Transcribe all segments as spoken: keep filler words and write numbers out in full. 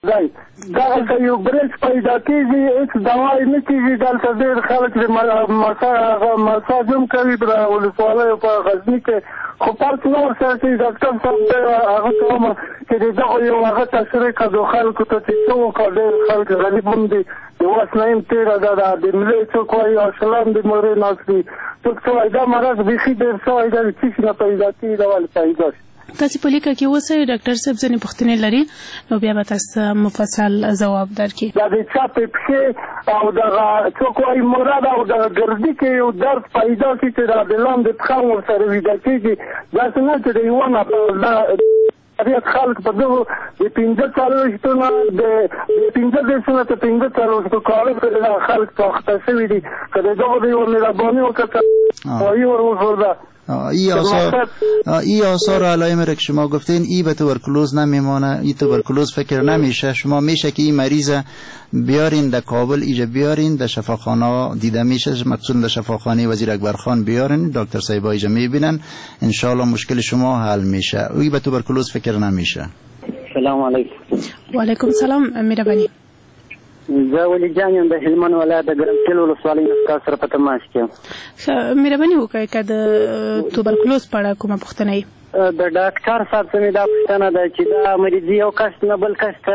ځای دغه یو برج پیدا کېږي هېڅ دوا یې نه کېږي دلته ډېر خلک د مساج هم کوي په ولسوالیو په غزني کې خو فرق نه ورسره کوي ډاکټر صاحب هغه ته هم چې د دغه یو هغه تشریح کړو خلکو ته چې څه وکړه ډېر خلک غریب هم دي د واس نه هم تېره ده د ملي څوک وایي اشلام د مورې ناست دي څوک څه وایي دا مرض بیخي ډېر شوی ده د څه شي نه پیدا کېږي دا ولې پیدا شي تاسو په لیکه کې اوسئ ډاکټر صاحب ځینې پوښتنې لري نو بیا به تاسو مفصل ځواب درکړي دا د چاپې پښې او دغه څوک وایي مراد او دغه ګردي کې یو درد پیدا کړي چې دا د لاندې پښه ورسره ویده کېږي داسې نه چې د یوه نفر ډېر خلک په دغو د پنځه څلوېښتو نه د پنځه دېرشو نه تر پنځه څلوېښتو کالو کې دغه خلک ساخته شوي دي که د دغو د یوه مهرباني وکړه وایي ور وښورده ای آثار ای آثار علائم را که شما گفتین ای به توبرکلوز نمیمانه ای توبرکلوز فکر نمیشه شما میشه که این مریض بیارین در کابل ایجا بیارین در شفاخانه دیده میشه مقصود در شفاخانه وزیر اکبر خان بیارین دکتر صاحبا ایجا میبینن انشالله مشکل شما حل میشه ای به توبرکلوز فکر نمیشه. سلام علیکم. و علیکم سلام مهربانی. زه ولی جان یم د هلمند ولایت د ګرمسېل ولسوالۍ نه ستا سره په تماس کې یم. مهرباني وکړئ که د توبرکلوز په اړه کومه پوښتنه وي. د ډاکټر صاحب څه مې دا پوښتنه ده چې دا مریضي یو کس نه بل کس ته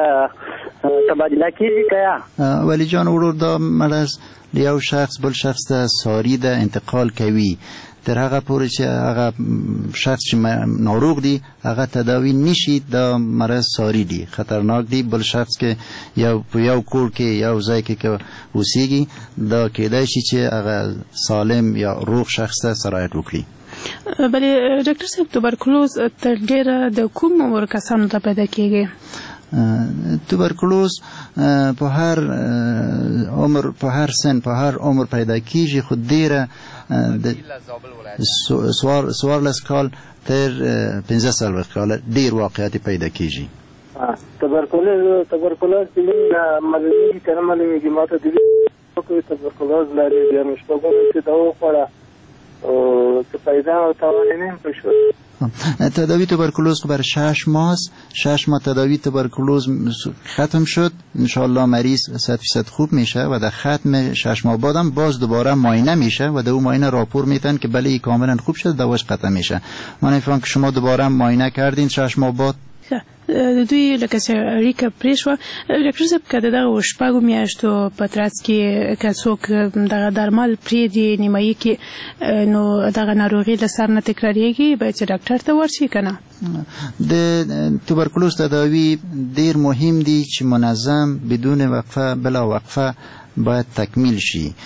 تبادله کېږي که یا ولی جان ورور دا مرض یو شخص بل شخص ته ساری ده انتقال کوي در هغه پورې چې هغه شخص چې ناروغ دی هغه تداوی نشي دا مرض ساری دی خطرناک دی بل شخص کې یو په یو کور کې یو ځای کې که اوسیږي دا کېدای شي چې هغه سالم یا روغ شخص ته سرایت وکړي. بله ډاکټر صاحب توبرکلوز تر ډېره د کوم عمر کسانو ته پیدا کېږي؟ توبرکلوز په هر عمر په هر سن په هر عمر پیدا کیږي خو ډیره سوار سوارلس کال تر پنځه څلوېښت کاله ډیر واقعیت پیدا کیږي. توبرکلوز توبرکلوز د ملي کلمه کې ماته دي توبرکلوز لري د مشتبه چې دا وخوړه او څه پیدا او تاوان نه پښو. تداوی توبرکلوز بر شش ماه شش ماه تداوی توبرکلوز ختم شد انشالله مریض صد فیصد خوب میشه و در ختم شش ماه بعدم باز دوباره معاینه میشه و در اون معاینه راپور میتن که بله کاملا خوب شد دواش قطع میشه. من نمی‌فهمم که شما دوباره معاینه کردین شش ماه بعد د دوی لکه چې اړیکه پرې شوه ډاکټر صاحب که د دغه شپږو میاشتو په ترڅ کې که څوک دغه درمل پرېږدي نیمایي کې نو دغه ناروغي له سر نه تکراریږي باید چې ډاکټر ته ورشي که نه؟ د توبرکلوز تداوی ډېر مهم دی چې منظم بدون وقفه بلا وقفه باید تکمیل شي.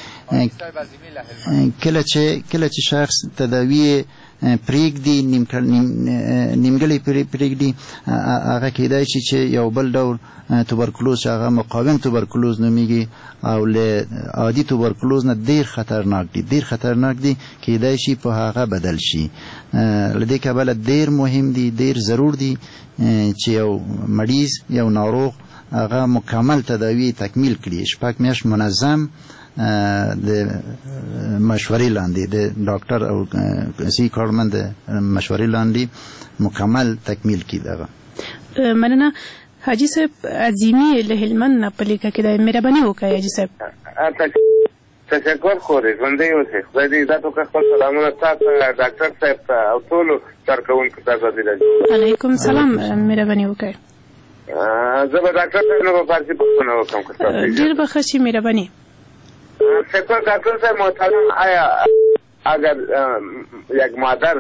کله چې کله چې شخص تداوی پریږدي نیمګړی پریږدي هغه کېدای شي چې یو بل ډول توبرکلوز هغه مقاوم توبرکلوز نومیږي او له عادي توبرکلوز نه ډیر خطرناک دي ډیر خطرناک دي کېدای شي په هغه بدل شي. له دې کبله ډیر مهم دي ډیر ضرور دي چې یو مریض یو ناروغ هغه مکمل تداوی تکمیل کړي شپږ میاشت منظم د مشورې لاندې د ډاکټر او سی کارمند مشورې لاندې مکمل تکمیل کړي. دغه مننه. حاجی صاحب عظیمی له هلمند نه په لیکه کې د مهرباني وکړئ حاجی صاحب. تشکر خورې ژوندی اوسئ خدای دې عزت وکړي. خپل سلامونه تاسو ډاکټر صاحب ته او ټولو کارکوونکو ته عزیز. علیکم سلام مهرباني وکړئ. زه به ډاکټر صاحب نه په فارسي پوښتنه وکړم. ډېر به ښه شي مهرباني. سپر ڈاکٹر صاحب محترم آیا اگر یک مادر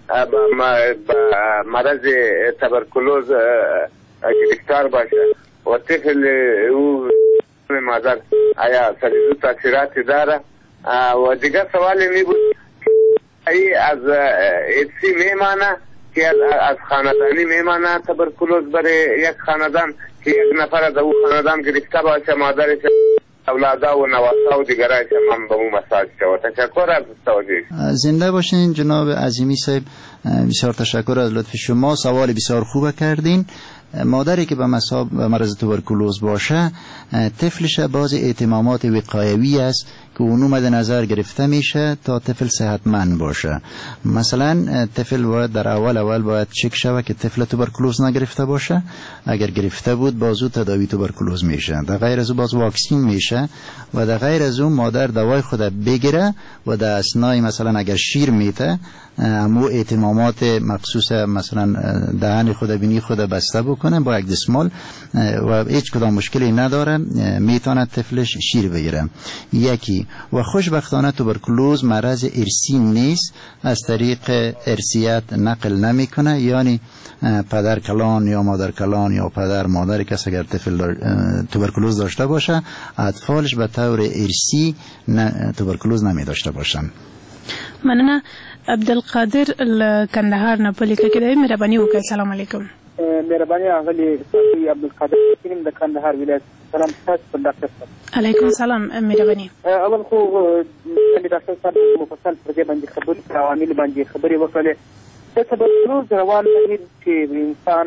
مرض تبرکلوز گرفتار باشه و طفل او مادر آیا سریع تاثیراتی داره و دیگر سوالی می بود ای از ایدسی میمانه که از خاندانی میمانه تبرکلوز برای یک خاندان که یک نفر از او خاندان گرفته باشه مادرش اولادا و نواسا و دیگرای تمام به اون مساج شود. تشکر از توجه. زنده باشین جناب عظیمی صاحب. بسیار تشکر از لطف شما. سوال بسیار خوب کردین. مادری که به مصاب مرض توبرکولوز باشه طفلش باز اهتمامات وقایوی است که اونو مد نظر گرفته میشه تا طفل صحتمند باشه. مثلا طفل باید در اول اول باید چک شوه که طفل توبرکولوز نگرفته باشه، اگر گرفته بود بازو تداوی توبرکولوز میشه، در غیر از او باز واکسین میشه و در غیر از اون مادر دوای خود بگیره و در اثنای مثلا اگر شیر میته امو اهتمامات مخصوص مثلا دهن خود بینی خود بسته بکنه با یک دستمال و هیچ کدام مشکلی نداره میتونه طفلش شیر بگیره. یکی و خوشبختانه توبرکولوز مرض ارثی نیست، از طریق ارثیت نقل نمیکنه، یعنی پدر کلان یا مادر کلان یا پدر مادر کس اگر طفل توبرکولوز داشته باشه اطفالش به طور ارثی توبرکولوز نمی داشته باشن. مننه. عبدالقادر کندهار نه په لیکه کې دی. مهرباني وکړئ. سلام علیکم. مهرباني اغلی صاحب عبدالقادر کیم د کندهار ولایت. سلام تاسو په ډاکټر صاحب. علیکم سلام. مهرباني. اول خو د ډاکټر صاحب مفصل پر دې باندې خبرې کړې، عوامل باندې خبرې وکړې. د توبرکولوز روان بهیر چې انسان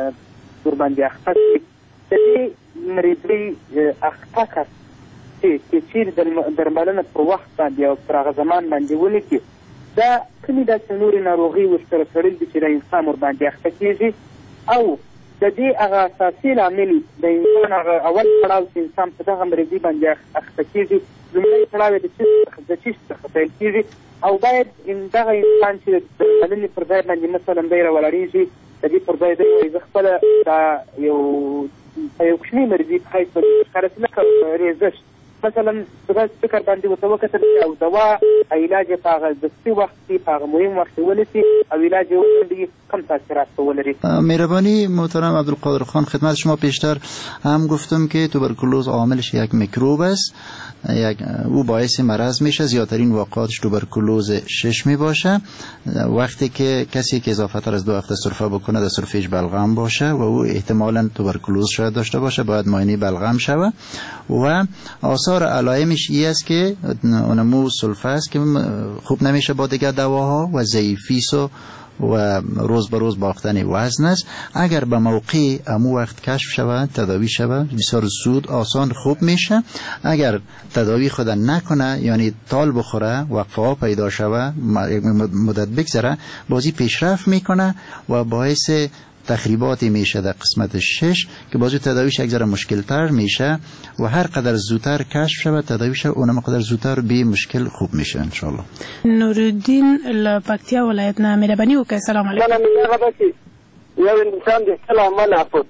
ور باندې اخته شي، د دې مریضۍ اخته کس چې چیرې درملنه پر وخت باندې او پر هغه زمان باندې ولیکي، دا کومې داسې نورې ناروغۍ ورسره تړل دي چې د انسان ورباندې اخته کېږي، او د دې هغه اساسي لامل د انسان هغه اول پړاو چې انسان په دغه مریضۍ باندې اخته کېږي، لومړی پړاو یې د چیست څخه پیل کېږي، او باید دغه انسان چې د درملنې پر ځای باندې مثلا دی راولاړېږي، د دې پر ځای دی وایي زه خپله دا یو په یو کوچني مریضۍ په حیث باندې ښکاره لکه ریزش مثلا دغه فکر باندې ورته وکتل او دوا علاج یې په هغه دستي وخت کې په هغه مهم وخت کې ونیسي او علاج یې وکړي کم تاثیرات به ولري. مهربانی محترم عبدالقادر خان، خدمت شما پیشتر هم گفتم که توبرکولوز عاملش یک میکروب است، یک او باعث مرض میشه، زیادترین واقعاتش توبرکولوز شش می باشه. وقتی که کسی که اضافه تر از دو هفته سرفه بکنه در سرفهش بلغم باشه و او احتمالاً توبرکولوز شاید داشته باشه، باید معاینه بلغم شوه و آثار علائمش این است که اونمو سلفه است که خوب نمیشه با دیگر دواها و ضعیفیس و و روز به روز باختن وزن است. اگر به موقع امو وقت کشف شود، تداوی شود، بسیار زود آسان خوب میشه. اگر تداوی خود نکنه، یعنی تال بخوره، وقفه ها پیدا شود، مدت بگذره، بازی پیشرفت میکنه و باعث تخریباتی میشه در قسمت شش که بازی تداویش یک ذره مشکل تر میشه و هر قدر زودتر کشف شود تداویش اونم قدر زودتر بی مشکل خوب میشه ان شاء الله. نورالدین لپکتیا ولایت نه. مهرباني وکړئ. سلام علیکم. سلام علیکم. یو انسان د سلام علیکم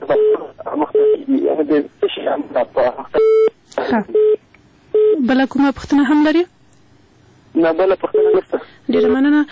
مختص د شي هم بل کومه پښتنه هم لري؟ نه بل پښتنه نشته. ډیره مننه.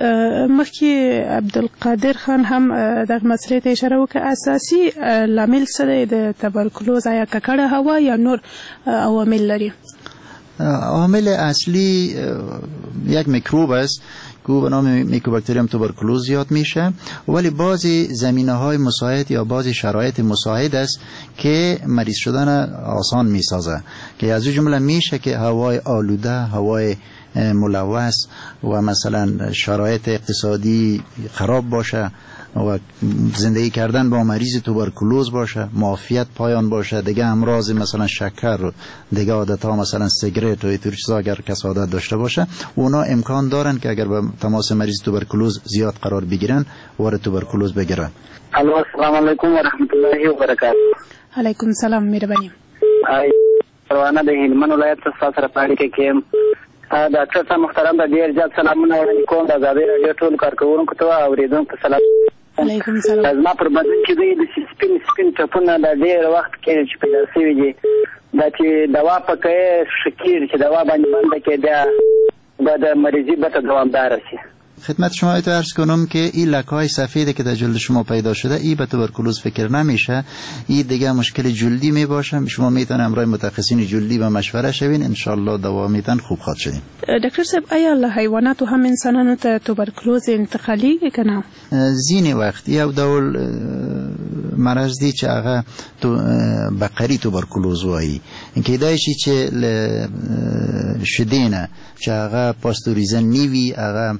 مخکې عبدالقادر خان هم دغه مسلې ته اشاره وکړه. اساسي لامل څه دی د توبرکولوز؟ آیا ککړه هوا یا نور عوامل لري؟ عامل اصلی یک میکروب است که به نام میکوباکتریوم توبرکولوز زیاد میشه، ولی بعضی زمینه های مساعد یا بعضی شرایط مساعد است که مریض شدن آسان میسازه، که از جمله میشه که هوای آلوده، هوای ملوث و مثلا شرایط اقتصادی خراب باشه و زندگی کردن با مریض توبرکولوز باشه، معافیت پایان باشه، دیگه امراض مثلا شکر و دیگه عادت ها مثلا سیگرت و اینطور چیزا اگر کس عادت داشته باشه، اونا امکان دارن که اگر به تماس مریض توبرکولوز زیاد قرار بگیرن وارد توبرکولوز بگیرن. الو السلام علیکم و رحمت الله و برکاته. علیکم سلام. مهرباني. ای پروانه د هلمند ولایت څخه سره پاړی کې کېم. دا څه محترم د ډیر زیات سلامونه وکړم د غاوی رادیو ټول کارکونکو ته او اوریدونکو ته سلام. علیکم سلام. ما پر بدن کې د سپین سپین ټپونه د ډیر وخت کې چې پیدا شوی دي، دا چې دوا پکې شکیر چې دوا باندې باندې کې دا د مریضي به دوامدار شي. خدمت شما ایتو عرض کنم که این لکه‌های سفیدی که در جلد شما پیدا شده این به توبرکولوز فکر نمیشه، این دیگه مشکل جلدی می باشه. شما میتونید امرای متخصصین جلدی و مشوره شوین، ان شاء الله دوا میتن خوب خواهد شدین. دکتر صاحب آیا له حیوانات هم انسانانو ته توبرکولوز انتقالی کنه؟ زین وقت یو ډول مرض دی چې هغه تو بقری توبرکولوز وایي، کېدای شي چې له شیدې نه چې هغه پاستوریزه نه وي، هغه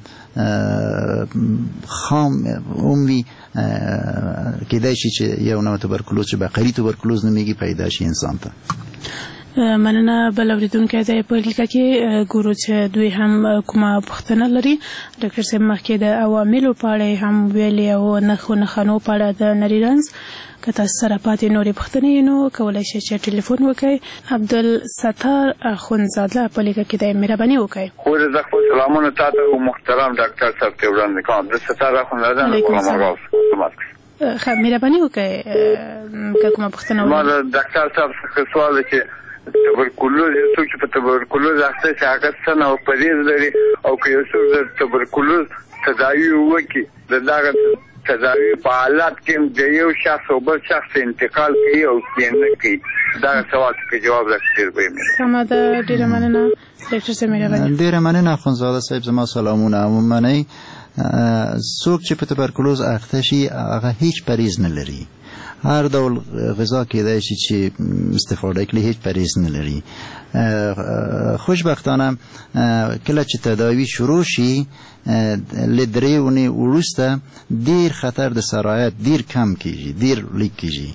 خام هم وي، کېدای شي چې یو نوع توبرکلوز چې بقري توبرکلوز نومیږي پیدا شي انسان ته. مننه. بل اورېدونکی دی په لیکه کې ګورو چې دوی هم کومه پوښتنه لري. ډاکټر صاحب مخکې د عواملو په اړه هم ویلي او نښو نښانو په اړه د نري رنځ که تاسو سره پاتې نورې پوښتنې نو کولی شئ چې ټلیفون وکړئ. عبدالستار اخوندزاده په لیکه کې دی، مهرباني وکړئ. خو زه خپل سلامونه تاته او محترم ډاکټر صاحب ته وړاندې کوم. عبدالستار اخوندزاده نه کوم راوس ښه مهرباني وکړئ که کومه پوښتنه ما د ډاکټر صاحب څخه سوال دی چې تبرکلوز یو څوک چې په تبرکلوز اخته شي هغه څه نوع پرهیز لري او که یو څوک د تبرکلوز تداوي وکړي د دغه تداوي په حالات کې د یو شخص او بل شخص انتقال کوي او یې نه کوي. دغه سوال کې جواب راکړئ. سمه ده، ډېره مننه ډاکټر صاحب، مهرباني. ډېره مننه اخوندزاده صاحب، زما سلامونه. عموماً څوک چې په تبرکلوز اخته شي هغه هیڅ پرهیز نه لري، هر ډول غذا کېدای شي چې استفاده کړي، هیڅ پرهیز نه لري. خوشبختانه کله چې تداوی شروع شي له درې اونۍ وروسته ډېر خطر د سرایت ډېر کم کېږي، ډېر لیک کېږي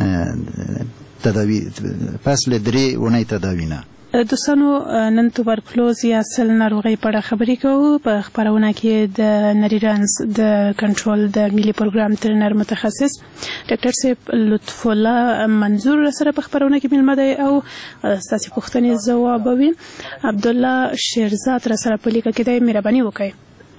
تداوی پس له درې اونۍ تداوی نه. دوستانو، نن توبرکلوز یا سل ناروغۍ په اړه خبرې کوو. په خپرونه کې د نري رنځ د کنټرول د ملي پروګرام ترېنر متخصص ډاکټر صاحب لطف الله منظور سره په خپرونه کې مېلمه دی او ستاسې پوښتنې ځوابوي. عبدالله شیرزاد را سره په لیکه کې دی، مهرباني وکړئ.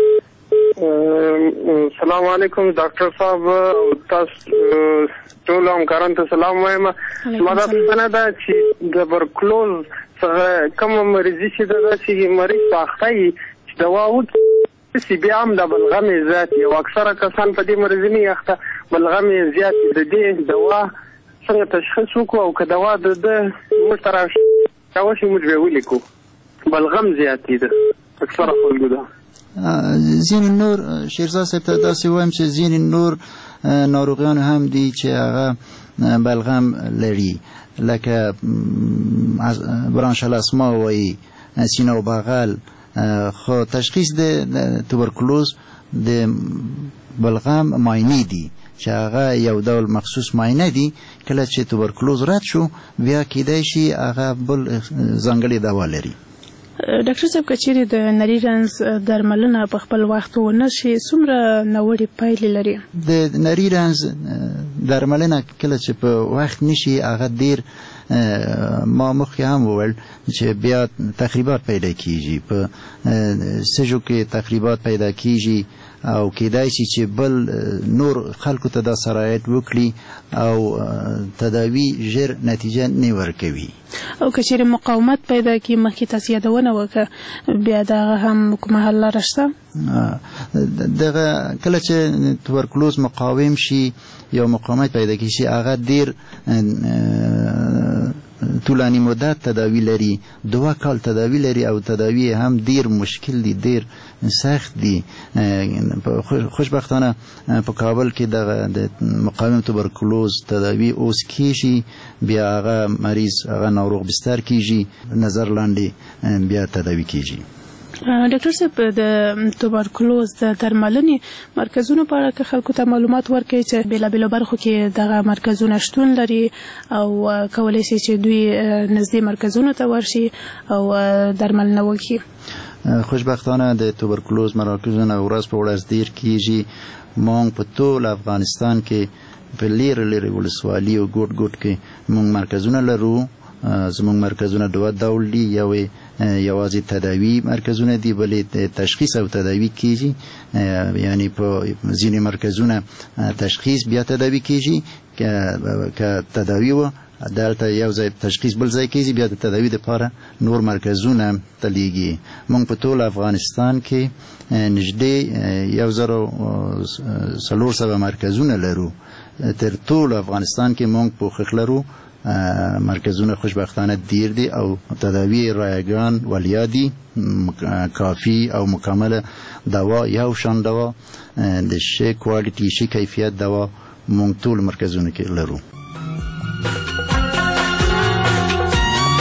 السلام علیکم ډاکټر صاحب، تاسو ټول همکارانو ته سلام وایم. ما دا پوښتنه ده چې تبرکلوز څخه کومه مریضي چې ده چې مریض په اخته وي چې دوا وکړي بیا هم د بلغم یې زیات وي او اکثره کسان په دې مریضي نه اخته بلغم یې زیات وي. د دې دوا څنګه تشخیص وکړو او که دوا د ده موږ ته راوشي موږ به یې ولیکو؟ بلغم زیات وي د اکثره خلکو ده. ځینې نور شیرزاد صاحب ته داسې وایم چې ځینې نور ناروغیان هم دي چې هغه بلغم لري، لکه برانشال اسما وایي، سینه و بغل. خو تشخیص د توبرکلوز د بلغم معاینې دي چې هغه یو ډول مخصوص معاینه دي. کله چې توبرکلوز رد شو بیا کېدای شي هغه بل ځانګړې دوا لري. ډاکټر صاحب، که چیرې د نري رنځ درملنه په خپل وخت ونه شي څومره ناوړې پایلې لري؟ د نري رنځ درملنه کله چې په وخت نشي هغه ډېر ما مخکې هم وویل چې بیا تخریبات پیدا کیږي، په سږو کې تخریبات پیدا کیږي او کېدای شي چې بل نور خلکو ته دا سرایت وکړي او تداوی ژر نتیجه نه ورکوي. او که چیرې مقاومت پیدا کړي، مخکې تاسو یادونه وکړه، بیا دغه هم کومه حل لاره شته؟ دغه کله چې توبرکلوز مقاوم شي یا مقاومت پیدا کړي شي هغه ډېر طولانی مدت تداوی لري، دوه کال تداوی لري او تداوی هم ډیر مشکل دي، ډیر سخت دي. خوشبختانه په کابل کې د مقاوم توبرکلوز تداوی اوس کیږي، بیا هغه مریض هغه ناروغ بستر کیږي، نظر لاندې بیا تداوی کیږي. ډاکټر صاحب، د توبرکلوز د درملنې مرکزونو په اړه که خلکو ته معلومات ورکړي چې بېلابېلو برخو کې دغه مرکزونه شتون لري او کولی شي چې دوی نږدې مرکزونو ته ورشي او درملنه وکړي؟ خوشبختانه د توبرکلوز مرکزونه ورځ په ورځ ډېر کیږي. موږ په ټول افغانستان کې په لیرې لیرې ولسوالي او ګوټ ګوټ کې موږ مرکزونه لرو. زموږ مرکزونه دوه ډول دي، یو یوازې تداوی مرکزونه دي، بلې تشخیص او تداوی کیږي. یعنی په ځینې مرکزونه تشخیص بیا تداوی کیږي، که تداوی و دلته یو ځای تشخیص بل ځای کیږي، بیا د تداوی لپاره نور مرکزونه تلیږي. موږ په ټول افغانستان کې نږدې یو زره څلور سوه مرکزونه لرو. تر ټول افغانستان کې موږ پوښښ لرو. مرکزونه خوشبختانه دیر دي او تداوی رایگان ولیا دي، کافی او مکمل دوا، یو شان دوا د ښه کوالټي ښه کیفیت دوا موږ ټول مرکزونه کې لرو.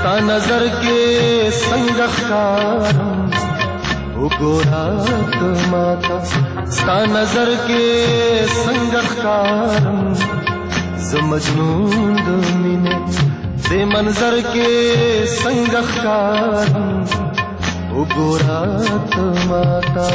ستا نظر کې څنګه ښکارم وګوره ته ماته ستا نظر کې څنګه ښکارم زه مجنون د مینې دې منظر کې څنګه ښکارم وګوره ته ماته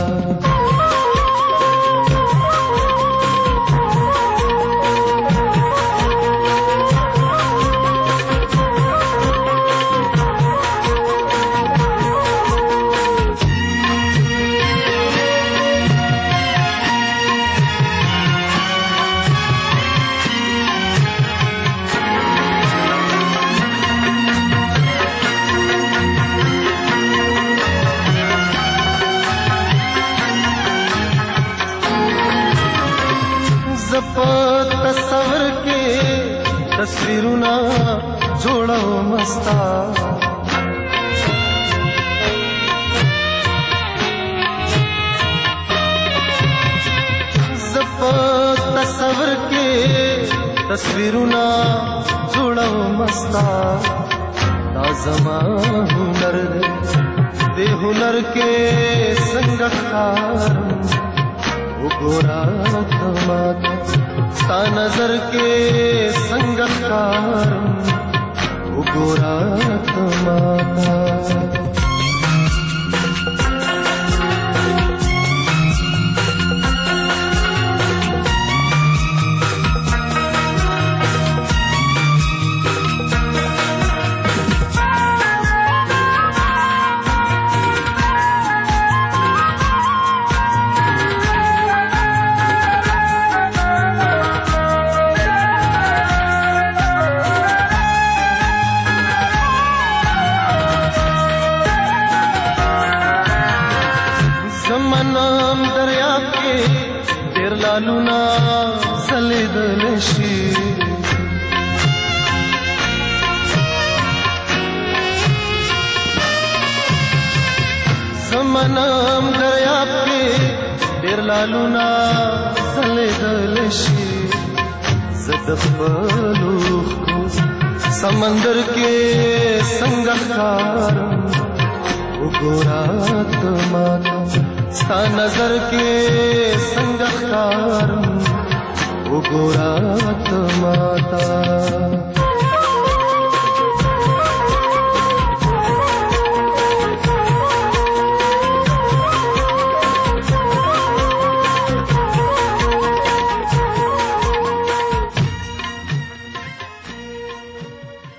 تصور کې تصویرونه جوړوم ستا زه په تصور کې تصویرونه جوړوم ستا دا زما هنر دی دې هنر کې څنګه ښکارم وګوره ته ماته ستا نظر کې څنګه ښکارم وګوره ته ماته زمانم دریاب کې ډېر لالونه ځلېدلی شي زمانم دریاب کې ډېر لالونه ځلېدلی شي زه د خپلو اوښکو سمندر کې څنګه ښکارم وګوره ته ماته ستا نظر کې څنګه ښکارم وګوره ته ماته